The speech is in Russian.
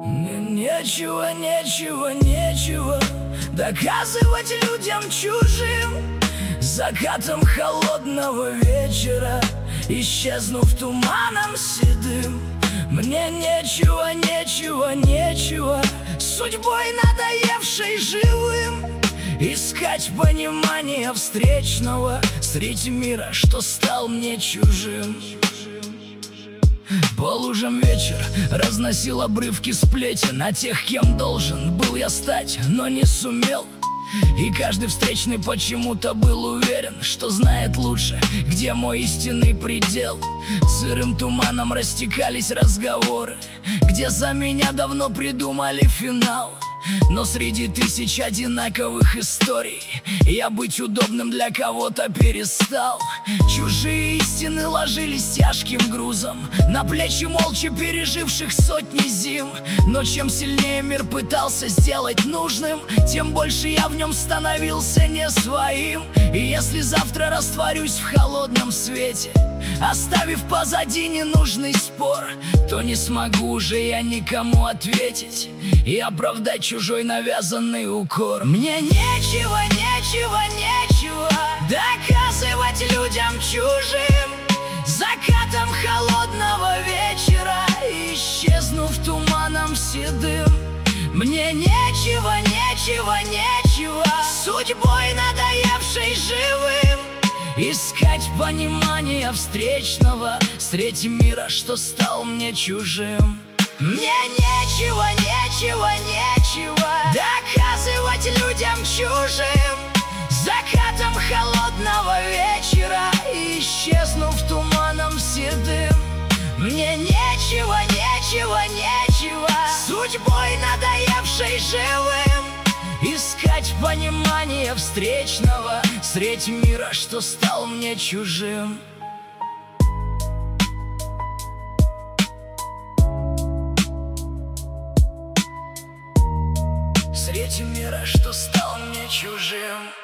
Мне нечего доказывать людям чужим. Закатом холодного вечера, исчезнув туманом седым. Мне нечего судьбой надоевшей живым искать понимания встречного среди мира, что стал мне чужим. По лужам вечер разносил обрывки сплетен о тех, кем должен был я стать, но не сумел. И каждый встречный почему-то был уверен, что знает лучше, где мой истинный предел. Сырым туманом растекались разговоры, где за меня давно придумали финал. Но среди тысяч одинаковых историй я быть удобным для кого-то перестал. Чужие истины ложились тяжким грузом на плечи молча переживших сотни зим. Но чем сильнее мир пытался сделать нужным, тем больше я в нем становился не своим. И если завтра растворюсь в холодном свете, оставив позади ненужный спор, то не смогу уже я никому ответить и оправдать чужой навязанный укор. Мне нечего доказывать людям чужим. Закатом холодного вечера, исчезнув туманом седым. Мне нечего судьбой надоевшей живым искать понимания встречного среди мира, что стал мне чужим. Мне нечего доказывать людям чужим. Закатом холодного вечера, исчезнув туманом седым. Мне нечего судьбой надоевшей живым искать понимания встречного среди мира, что стал мне чужим. Среди мира, что стал мне чужим.